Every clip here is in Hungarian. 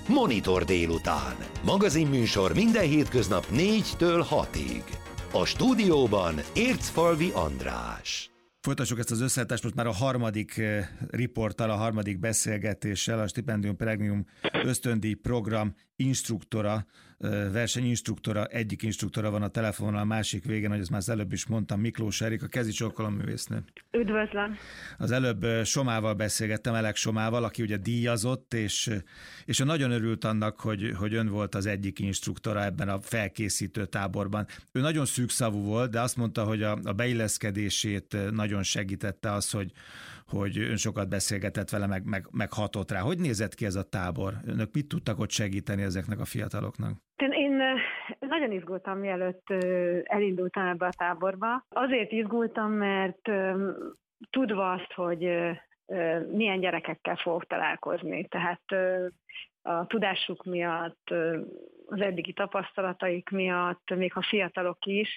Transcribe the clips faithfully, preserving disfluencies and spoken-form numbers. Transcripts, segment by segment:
Monitor délután. Magazinműsor minden hétköznap négytől hatig. A stúdióban Ércfalvi András. Folytassuk ezt az összeállítást most már a harmadik riporttal, a harmadik beszélgetéssel. A Stipendium Peregrinum ösztöndíj program instruktora, versenyinstruktora, egyik instruktora van a telefonon, a másik végén, hogy ezt már az előbb is mondtam, Miklós Erika, kezi csókolom művésznő. Üdvözlöm! Az előbb Somával beszélgettem, Elek Somával, aki ugye díjazott, és, és ő nagyon örült annak, hogy, hogy ön volt az egyik instruktora ebben a felkészítő táborban. Ő nagyon szűkszavú volt, de azt mondta, hogy a, a beilleszkedését nagyon segítette az, hogy, hogy ön sokat beszélgetett vele, meg, meg, meg hatott rá. Hogy nézett ki ez a tábor? Önök mit tudtak ott segíteni ezeknek a fiataloknak? Én nagyon izgultam, mielőtt elindultam ebbe a táborba. Azért izgultam, mert tudva azt, hogy milyen gyerekekkel fogok találkozni. Tehát a tudásuk miatt, az eddigi tapasztalataik miatt, még ha fiatalok is,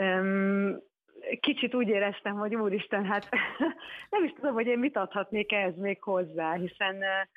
kicsit úgy éreztem, hogy úristen, hát nem is tudom, hogy én mit adhatnék ehhez még hozzá, hiszen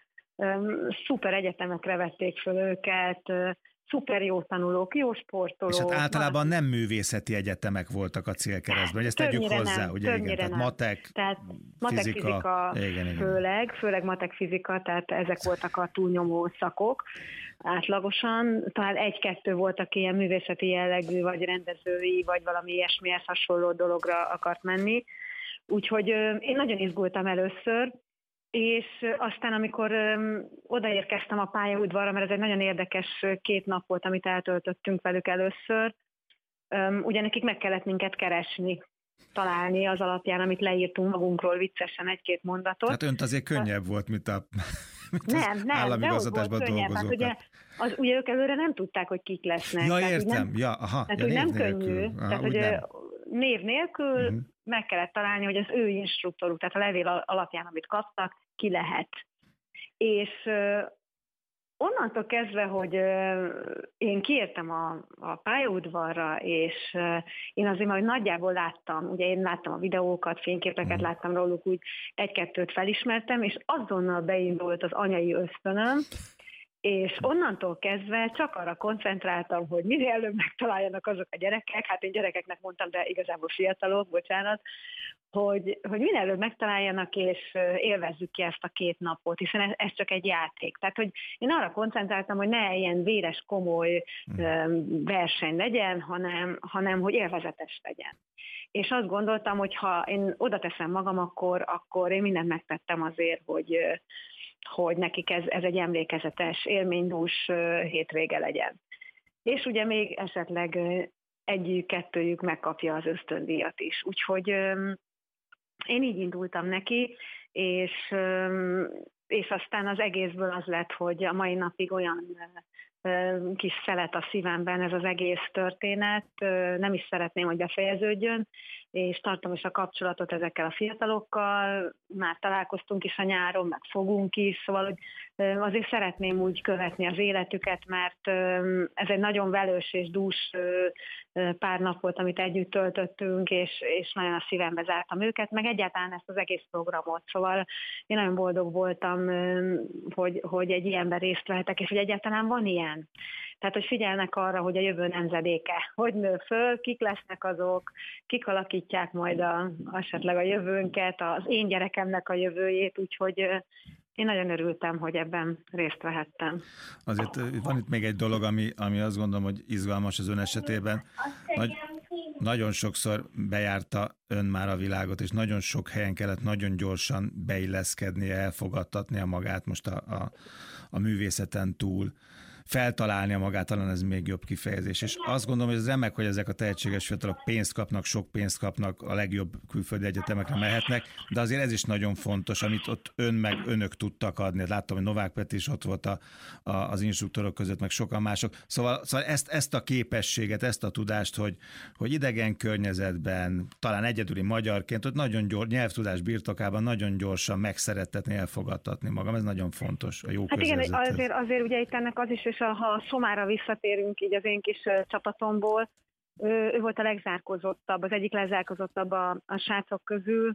szuper egyetemekre vették föl őket, szuper jó tanulók, jó sportolók. És hát általában nem művészeti egyetemek voltak a célkeresztben, hogy ezt tegyük hozzá, nem, ugye igen, tehát matek, tehát matek, fizika, fizika igen, igen. főleg, főleg matek, fizika, tehát ezek voltak a túlnyomó szakok átlagosan. Talán egy-kettő voltak ilyen művészeti jellegű, vagy rendezői, vagy valami ilyesmihez hasonló dologra akart menni. Úgyhogy én nagyon izgultam először, és aztán, amikor öm, odaérkeztem a pályaudvarra, mert ez egy nagyon érdekes két nap volt, amit eltöltöttünk velük először, öm, ugye nekik meg kellett minket keresni, találni az alapján, amit leírtunk magunkról viccesen egy-két mondatot. Hát önt azért könnyebb volt, mint a mint nem, nem, állami igazgatásban dolgozókat. Hát ugye, az, ugye ők előre nem tudták, hogy kik lesznek. Ja, tehát, értem. Nem, ja, aha, tehát, ja, hogy nem nélkül. könnyű. Aha, tehát, hogy nem. név nélkül uh-huh. meg kellett találni, hogy az ő instruktoruk, tehát a levél alapján, amit kaptak, ki lehet. És uh, onnantól kezdve, hogy uh, én kiértem a, a pályaudvarra, és uh, én azért majd nagyjából láttam, ugye én láttam a videókat, fényképeket uh-huh. láttam róluk, úgy egy-kettőt felismertem, és azonnal beindult az anyai ösztönöm, és onnantól kezdve csak arra koncentráltam, hogy minél előbb megtaláljanak azok a gyerekek, hát én gyerekeknek mondtam, de igazából fiatalok, bocsánat, hogy, hogy minél előbb megtaláljanak, és élvezzük ki ezt a két napot, hiszen ez, ez csak egy játék. Tehát, hogy én arra koncentráltam, hogy ne ilyen véres, komoly mm. verseny legyen, hanem, hanem hogy élvezetes legyen. És azt gondoltam, hogy ha én oda teszem magam, akkor, akkor én mindent megtettem azért, hogy hogy nekik ez, ez egy emlékezetes, élménydús hétvége legyen. És ugye még esetleg egyik-kettőjük megkapja az ösztöndíjat is. Úgyhogy én így indultam neki, és, és aztán az egészből az lett, hogy a mai napig olyan kis szelet a szívemben ez az egész történet, nem is szeretném, hogy befejeződjön, és tartom is a kapcsolatot ezekkel a fiatalokkal, már találkoztunk is a nyáron, meg fogunk is, szóval hogy azért szeretném úgy követni az életüket, mert ez egy nagyon velős és dús pár nap volt, amit együtt töltöttünk, és, és nagyon a szívembe zártam őket, meg egyáltalán ezt az egész programot, szóval én nagyon boldog voltam, hogy, hogy egy ilyenben részt vehetek, és hogy egyáltalán van ilyen. Tehát, hogy figyelnek arra, hogy a jövő nemzedéke hogy nő föl, kik lesznek azok, kik alakítják majd a, esetleg a jövőnket, az én gyerekemnek a jövőjét, úgyhogy én nagyon örültem, hogy ebben részt vehettem. Azért van itt még egy dolog, ami, ami azt gondolom, hogy izgalmas az ön esetében. Nagy, nagyon sokszor bejárta ön már a világot, és nagyon sok helyen kellett nagyon gyorsan beilleszkednie, elfogadtatnia magát most a, a, a művészeten túl. Feltalálnia magát, talán ez még jobb kifejezés. És azt gondolom, hogy ez remek, hogy ezek a tehetséges fiatalok pénzt kapnak, sok pénzt kapnak, a legjobb külföldi egyetemekre mehetnek, de azért ez is nagyon fontos, amit ott ön meg önök tudtak adni. Láttam, hogy Novák Peti is ott volt a, a, az instruktorok között, meg sokan mások. Szóval, szóval ezt, ezt a képességet, ezt a tudást, hogy, hogy idegen környezetben, talán egyedüli magyarként, ott nagyon gyors, nyelvtudás birtokában nagyon gyorsan megszerettetni, elfogadtatni magam. Ez nagyon fontos, a jó hát igen, azért, azért ugye itt ennek az is, és ha a Somára visszatérünk így az én kis csapatomból, ő, ő volt a legzárkózottabb, az egyik legzárkózottabb a, a srácok közül,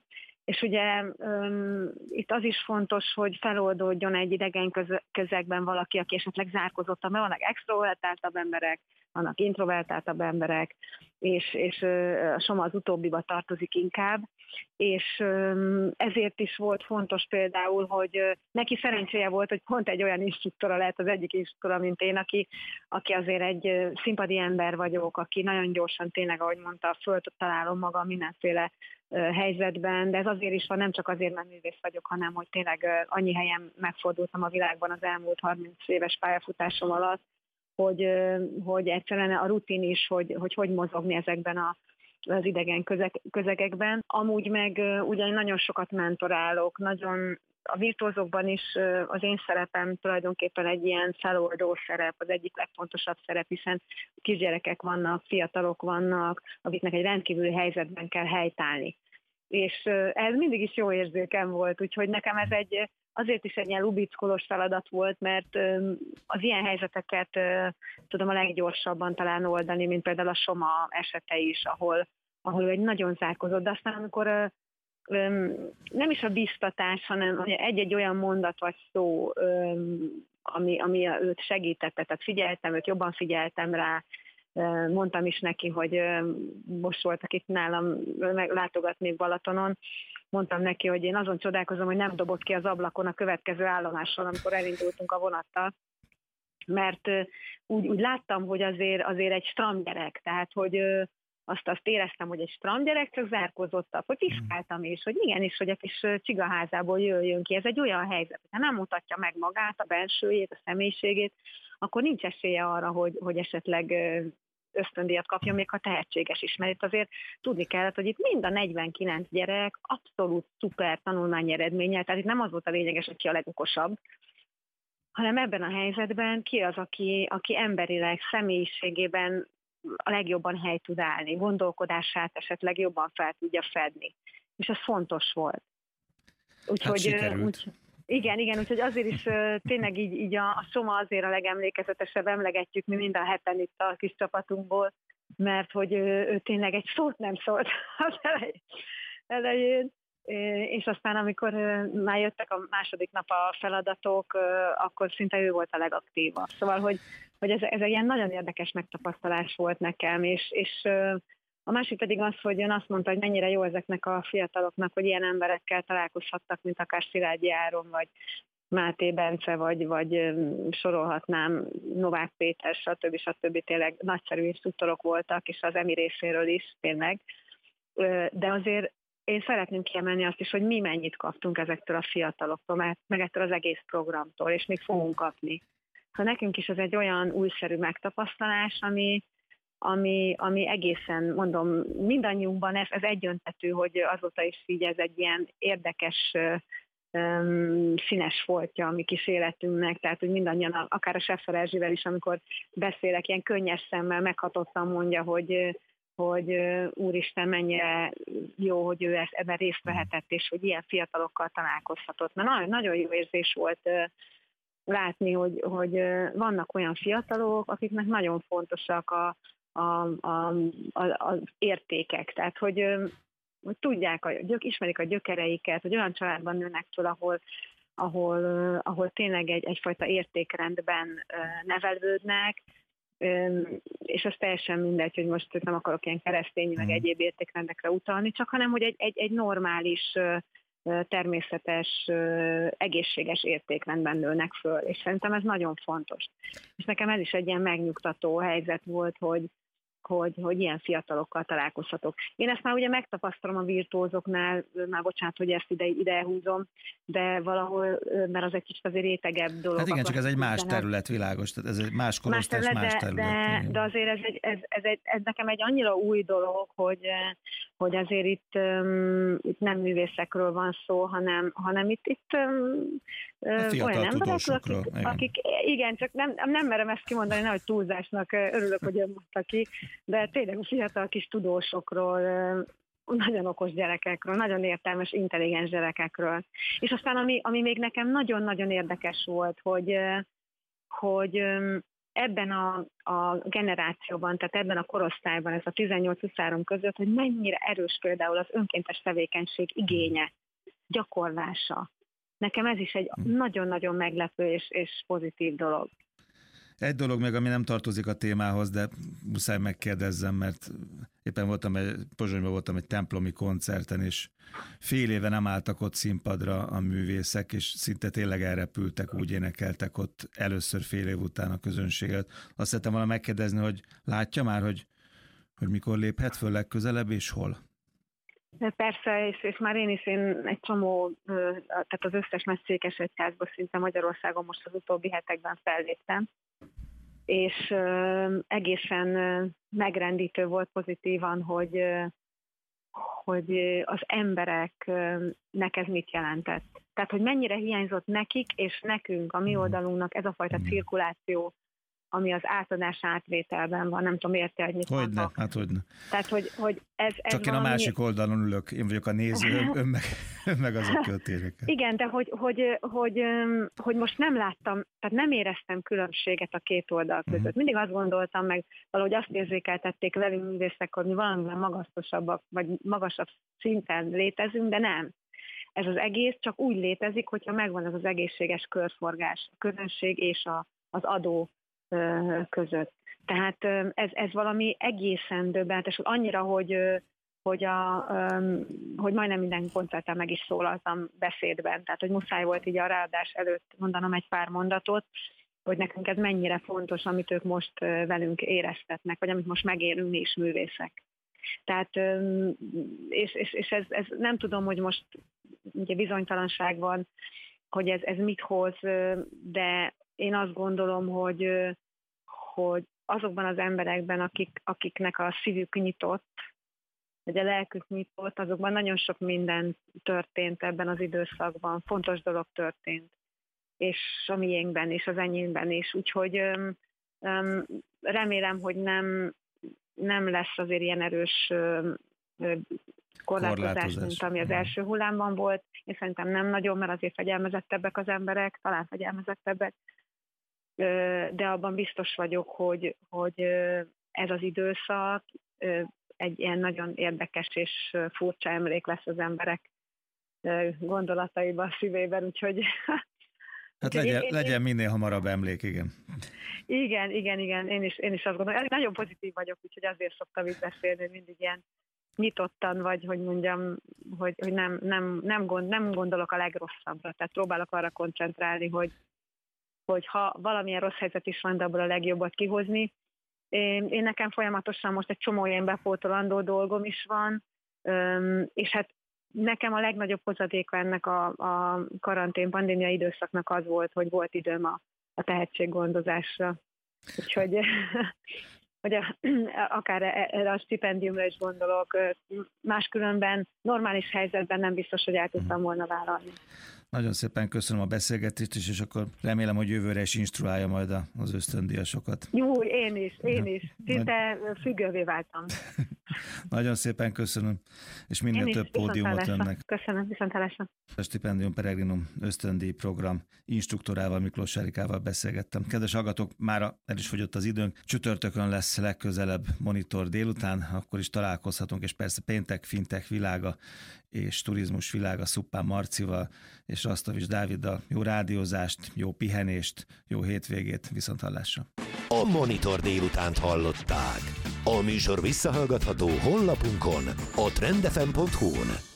És ugye um, itt az is fontos, hogy feloldódjon egy idegen köz- közegben valaki, aki esetleg zárkozott, mert vannak extrovertáltabb emberek, vannak introvertáltabb emberek, és, és uh, a Soma az utóbbiba tartozik inkább, és um, ezért is volt fontos például, hogy uh, neki szerencséje volt, hogy pont egy olyan instruktora lehet az egyik instruktora, mint én, aki, aki azért egy uh, színpadi ember vagyok, aki nagyon gyorsan tényleg, ahogy mondta, föl találom magam mindenféle helyzetben, de ez azért is van, nem csak azért, mert művész vagyok, hanem hogy tényleg annyi helyen megfordultam a világban az elmúlt harminc éves pályafutásom alatt, hogy, hogy egyszerűen a rutin is, hogy hogy, hogy mozogni ezekben a, az idegen közeg, közegekben. Amúgy meg ugye nagyon sokat mentorálok, nagyon a virtuózokban is az én szerepem tulajdonképpen egy ilyen feloldó szerep, az egyik legfontosabb szerep, hiszen kisgyerekek vannak, fiatalok vannak, akiknek egy rendkívüli helyzetben kell helytállni. És ez mindig is jó érzékem volt, úgyhogy nekem ez egy, azért is egy ilyen lubickolós feladat volt, mert az ilyen helyzeteket tudom a leggyorsabban talán oldani, mint például a Soma esete is, ahol, ahol ő egy nagyon zárkozott, de aztán amikor nem is a biztatás, hanem egy-egy olyan mondat vagy szó, ami, ami őt segítette, tehát figyeltem őt, jobban figyeltem rá, mondtam is neki, hogy most voltak itt nálam látogatni Balatonon, mondtam neki, hogy én azon csodálkozom, hogy nem dobott ki az ablakon a következő állomáson, amikor elindultunk a vonattal, mert úgy, úgy láttam, hogy azért, azért egy stram gyerek, tehát hogy azt, azt éreztem, hogy egy stram gyerek csak zárkózottabb, hogy piszkáltam is, hogy igenis, hogy a kis csigaházából jöjjön ki. Ez egy olyan helyzet, ha nem mutatja meg magát, a bensőjét, a személyiségét, akkor nincs esélye arra, hogy, hogy esetleg ösztöndíjat kapjon, még ha tehetséges is. Mert itt azért tudni kellett, hogy itt mind a negyvenkilenc gyerek abszolút szuper tanulmányi eredménnyel, tehát itt nem az volt a lényeges, hogy ki a legokosabb, hanem ebben a helyzetben ki az, aki, aki emberileg, személyiségében a legjobban hely tud állni, gondolkodását esetleg jobban fel tudja fedni. És ez fontos volt. Úgyhogy, hát úgy, igen, igen, úgyhogy azért is tényleg így, így a, a Soma azért a legemlékezetesebb, emlegetjük mi mind a heten itt a kis csapatunkból, mert hogy ő, ő tényleg egy szót nem szólt az elején, elején. És aztán, amikor már jöttek a második nap a feladatok, akkor szinte ő volt a legaktívabb. Szóval, hogy, hogy ez, ez egy ilyen nagyon érdekes megtapasztalás volt nekem, és, és a másik pedig az, hogy ön azt mondta, hogy mennyire jó ezeknek a fiataloknak, hogy ilyen emberekkel találkozhattak, mint akár Szilágyi Áron, vagy Máté Bence, vagy, vagy sorolhatnám Novák Péter, stb. stb. Tényleg nagyszerű instruktorok voltak, és az Emi részéről is tényleg. De azért én szeretném kiemelni azt is, hogy mi mennyit kaptunk ezektől a fiataloktól, meg ettől az egész programtól, és még fogunk kapni. Szóval nekünk is ez egy olyan újszerű megtapasztalás, ami, ami, ami egészen, mondom, mindannyiunkban ez, ez egyöntetű, hogy azóta is így ez egy ilyen érdekes, um, színes foltja a mi kis életünknek, tehát hogy mindannyian, akár a Seffer Erzsivel is, amikor beszélek, ilyen könnyes szemmel meghatottan mondja, hogy hogy úristen, mennyire jó, hogy ő ezt, ebben részt vehetett, és hogy ilyen fiatalokkal találkozhatott. Mert nagyon, nagyon jó érzés volt látni, hogy, hogy vannak olyan fiatalok, akiknek nagyon fontosak a, a, a, a, az értékek. Tehát, hogy, hogy tudják, a, gyök, ismerik a gyökereiket, hogy olyan családban nőnek föl, ahol, ahol, ahol tényleg egy, egyfajta értékrendben nevelődnek, és az teljesen mindegy, hogy most nem akarok ilyen keresztény, meg egyéb értékrendekre utalni, csak hanem, hogy egy, egy, egy normális, természetes, egészséges értékrendben nőnek föl, és szerintem ez nagyon fontos. És nekem ez is egy ilyen megnyugtató helyzet volt, hogy, hogy, hogy ilyen fiatalokkal találkozhatok. Én ezt már ugye megtapasztalom a virtuózoknál, már bocsánat, hogy ezt ide, ide húzom, de valahol, mert az egy kicsit azért rétegebb dolog. Hát igen, csak ez egy más terület, világos, tehát ez egy más korosztály, más, más terület. De, de, de azért ez, egy, ez, ez, egy, ez nekem egy annyira új dolog, hogy, hogy azért itt, um, itt nem művészekről van szó, hanem, hanem itt, itt um, olyan emberekről, akik, igen. akik igen, csak nem, nem merem ezt kimondani, nehogy túlzásnak örülök, hogy ön mondta ki, de tényleg fiatal kis tudósokról, nagyon okos gyerekekről, nagyon értelmes, intelligens gyerekekről. És aztán ami, ami még nekem nagyon-nagyon érdekes volt, hogy, hogy ebben a, a generációban, tehát ebben a korosztályban, ez a tizennyolc-huszonhárom között, hogy mennyire erős például az önkéntes tevékenység igénye, gyakorlása. Nekem ez is egy nagyon-nagyon meglepő és, és pozitív dolog. Egy dolog még, ami nem tartozik a témához, de muszáj megkérdezzem, mert éppen voltam egy, Pozsonyban voltam egy templomi koncerten, és fél éve nem álltak ott színpadra a művészek, és szinte tényleg elrepültek, úgy énekeltek ott először fél év után a közönséget. Azt szerettem volna megkérdezni, hogy látja már, hogy, hogy mikor léphet föl legközelebb, és hol? Persze, és, és már én is én egy csomó, tehát az összes nagy székesegyházban szinte Magyarországon most az utóbbi hetekben felléptem, és egészen megrendítő volt pozitívan, hogy, hogy az embereknek ez mit jelentett. Tehát, hogy mennyire hiányzott nekik és nekünk, a mi oldalunknak ez a fajta cirkuláció, ami az átadás átvételben van, nem tudom, érte, hogy mit Hogyne, mondok. hát hogyne. Tehát, hogy, hogy ez, ez Csak én valami... a másik oldalon ülök, én vagyok a néző, ön, ön, meg, ön meg az, aki ott érdekel. Igen, de hogy, hogy, hogy, hogy most nem láttam, tehát nem éreztem különbséget a két oldal között. Uh-huh. Mindig azt gondoltam, meg valahogy azt érzékeltették velünk művészek, hogy mi valamivel magasztosabbak, vagy magasabb szinten létezünk, de nem. Ez az egész csak úgy létezik, hogyha megvan az az egészséges körforgás, a közönség és a, az adó között. Tehát ez, ez valami egészen döbbenetes, annyira, hogy, hogy, a, hogy majdnem minden koncerten meg is szólaltam beszédben, tehát hogy muszáj volt így a ráadás előtt mondanom egy pár mondatot, hogy nekünk ez mennyire fontos, amit ők most velünk éreztetnek, vagy amit most megélünk mi is művészek. Tehát, és, és, és ez, ez nem tudom, hogy most ugye bizonytalanság van, hogy ez, ez mit hoz, de én azt gondolom, hogy, hogy azokban az emberekben, akik, akiknek a szívük nyitott, vagy a lelkük nyitott, azokban nagyon sok minden történt ebben az időszakban, fontos dolog történt, és a miénkben is, az enyémben is. Úgyhogy öm, öm, remélem, hogy nem, nem lesz azért ilyen erős öm, korlátozás, korlátozás, mint ami az első hullámban volt. Én szerintem nem nagyon, mert azért fegyelmezettebbek az emberek, talán fegyelmezettebbek, de abban biztos vagyok, hogy, hogy ez az időszak egy ilyen nagyon érdekes és furcsa emlék lesz az emberek gondolataiban, szívében, úgyhogy... Hát legyen, én, legyen minél hamarabb emlék, igen. Igen, igen, igen, én is, én is azt gondolom. Nagyon pozitív vagyok, úgyhogy azért szoktam itt beszélni, mindig ilyen nyitottan, vagy hogy mondjam, hogy, hogy nem, nem, nem, gond, nem gondolok a legrosszabbra, tehát próbálok arra koncentrálni, hogy, hogy ha valamilyen rossz helyzet is van, de abból a legjobbat kihozni. Én, én nekem folyamatosan most egy csomó ilyen bepótolandó dolgom is van, és hát nekem a legnagyobb hozadéka ennek a, a karantén-pandémia időszaknak az volt, hogy volt időm a, a tehetséggondozásra. Úgyhogy hogy a, akár erre a stipendiumra is gondolok, máskülönben normális helyzetben nem biztos, hogy el tudtam volna vállalni. Nagyon szépen köszönöm a beszélgetést is, és akkor remélem, hogy jövőre is instruálja majd az ösztöndíjasokat. Jó, én is, én is. Szinte függővé váltam. Nagyon szépen köszönöm, és minél több pódiumot önnek. Köszönöm, viszontlátásra. A Stipendium Peregrinum ösztöndíj program instruktorával, Miklós Erikával beszélgettem. Kedves hallgatók, mára el is fogyott az időnk. Csütörtökön lesz legközelebb Monitor délután, akkor is találkozhatunk, és persze péntek, fintech világa és turizmus világa Szuppán Marcival és Rasztovics Dáviddal. Jó rádiózást, jó pihenést, jó hétvégét, viszonthallásra. A Monitor délutánt hallották. A műsor visszahallgatható honlapunkon, a trend f m pont hu-n.